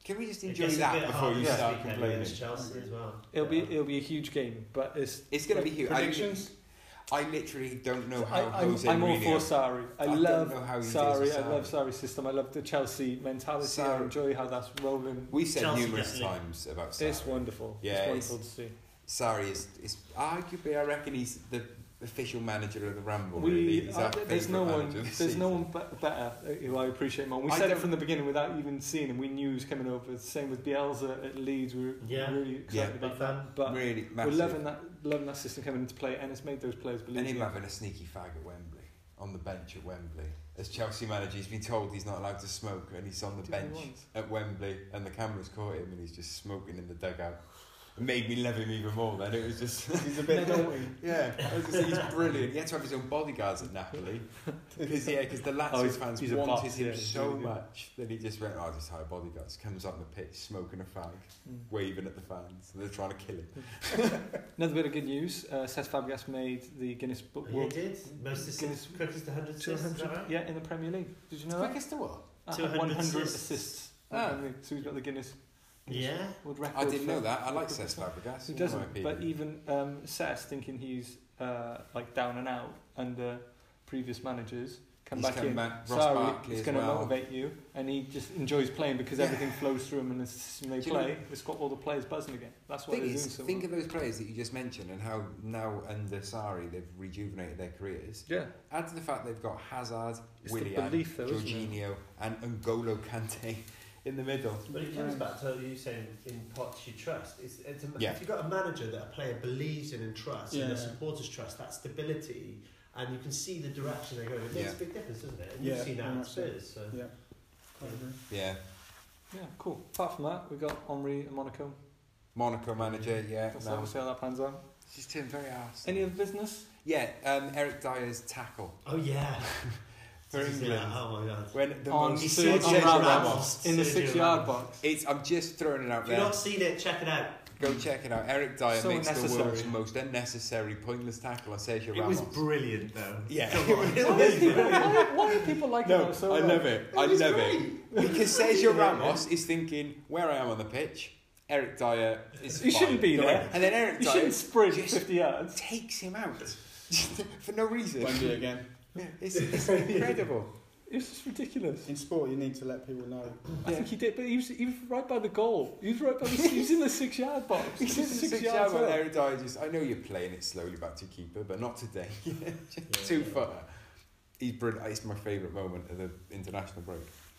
Can we just It enjoy gets a that bit before harder you this start weekend complaining? against Chelsea as well. It'll be a huge game, but It's going to be huge. Predictions? I literally don't know how I'm Jose all Mourinho... for Sarri. I don't love know how he deals Sarri. with I Sarri. love Sarri's system. I love the Chelsea mentality. I Sarri- enjoy how that's rolling. We said Chelsea numerous definitely. times about Sarri. It's wonderful. Yeah, it's wonderful to see. Sarri is arguably, I reckon he's the official manager of the Ramble. Really, he's our There's no favourite one. manager this There's no season. one better who I appreciate more. We I said it don't- from the beginning without even seeing him. We knew he was coming over. Same with Bielsa at Leeds. We were Yeah. really excited Yeah. about Big that. fan. But Really we're massive. loving that system coming into play, and it's made those players believe. And him in it. having a sneaky fag at Wembley, on the bench at Wembley. As Chelsea manager, he's been told he's not allowed to smoke, and he's on the Do what he bench wants. at Wembley, and the cameras caught him, and he's just smoking in the dugout. It made me love him even more. Then it was just, He's a bit daunting. yeah, I was gonna say, he's brilliant. He had to have his own bodyguards at Napoli because the Lazio Oh, fans he's a wanted boss, him yeah, he's so really good. much that he just went, "Oh, I'll just hire bodyguards." Comes on the pitch smoking a fag, waving at the fans. They're trying to kill him. Another bit of good news. Cesc Fabregas made the Guinness Book He World did. Most assists, quickest to 100 assists, is that 200. right? Yeah, in the Premier League. Did you know that? Quickest to what? 200 100 assists. assists. Ah. So he's got the Guinness Yeah. World Record. I didn't for- know that. I like for- Cesc Fabregas. He in doesn't, my opinion. but even Cesc, thinking he's like down and out under previous managers, come He's back come in. back. Ross Sorry, Barkley it's as going to well. motivate you, and he just enjoys playing because Yeah. everything flows through him, and the system they Do you play, know- it's got all the players buzzing again. That's what Thing they're is, doing. So think well. of those players that you just mentioned and how now under Sarri they've rejuvenated their careers. Yeah, Add to the fact they've got Hazard, It's the Willian, belief though, isn't it? Jorginho and N'Golo Kante in the middle. But it comes back to you saying in Poch you trust. It's Yeah. If you've got a manager that a player believes in and trusts, and the Yeah. supporters trust, that stability, and you can see the direction they're going, it makes Yeah. a big difference, doesn't it? And Yeah, you've seen that very at much so. Spurs. So. Yeah. I agree. Yeah. yeah, cool. Apart from that, we got Henry and Monaco. Monaco manager, yeah. Let's No. see how that pans out. She's turned very arse. Any other business? Yeah, Eric Dyer's tackle Oh yeah. for Did you see England. that? Oh my god. When the On most Sergio Sergio Ramos. in the Sergio 6-yard Ramos. box. I'm just throwing it out If you've there. not seen it, check it out. Go check it out. Eric Dyer So makes the unnecessary. world's most unnecessary, pointless tackle on Sergio It Ramos. was brilliant though. Yeah. Come on. Why are people liking No, that so I much? love it. I love it. Because Sergio Ramos is thinking where I am on the pitch. Eric Dyer is He fine. shouldn't be Don't there. worry. And then Eric You Dyer shouldn't sprint just 50 yards. takes him out for no reason. Won't be again. Yeah, it's incredible. It's just ridiculous. In sport, you need to let people know. I think he did, but he was right by the goal. He was right by the. He was in the 6-yard box. He's He was just 6 6 yards yards out. Eric Dyer just, I know you're playing it slowly back to keeper, but not today. Too far. He's brilliant. It's my favourite moment of the international break.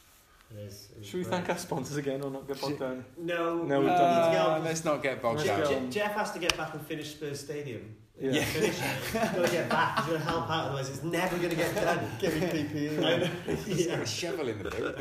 It is Should we great. thank our sponsors again or not get bogged down? No, No, we we need don't. to get on. Let's not get bogged Let's down. go. Jeff has to get back and finish Spurs Stadium. Yeah. Finish it. He's got to get back. He's going to help out, otherwise it's never going to get done. Giving PPE. I know. He's got a shovel in the boot.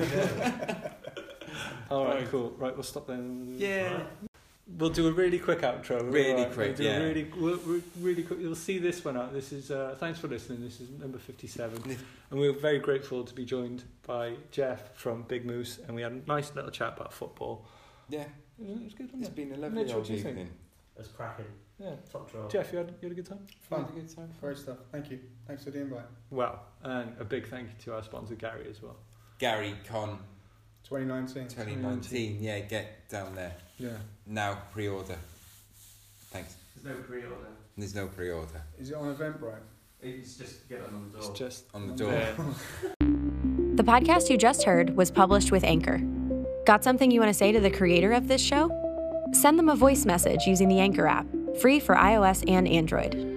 All right, Right. cool. Right, we'll stop then. Yeah. Right. We'll do a really quick outro. Really All right, quick, we'll do yeah. really quick. You'll see this one out. This is thanks for listening. This is number 57, and we're very grateful to be joined by Jeff from Big Moose, and we had a nice little chat about football. Yeah, It was good, it's wasn't it? been a lovely Mitch, what old do you think? evening. That's cracking. Yeah. Top draw. Jeff, you had a good time. Fun. Had a good time. Great stuff. Thank you. Thanks for the invite. Well, and a big thank you to our sponsor Gary as well. Gary Con 2019. 2019. Yeah, get down there Yeah. now. Pre-order. Thanks. There's no pre-order. There's no pre-order Is it on Eventbrite? It's just get it on the It's door. just on the door. there. The podcast you just heard was published with Anchor. Got something you want to say to the creator of this show? Send them a voice message using the Anchor app, free for iOS and Android.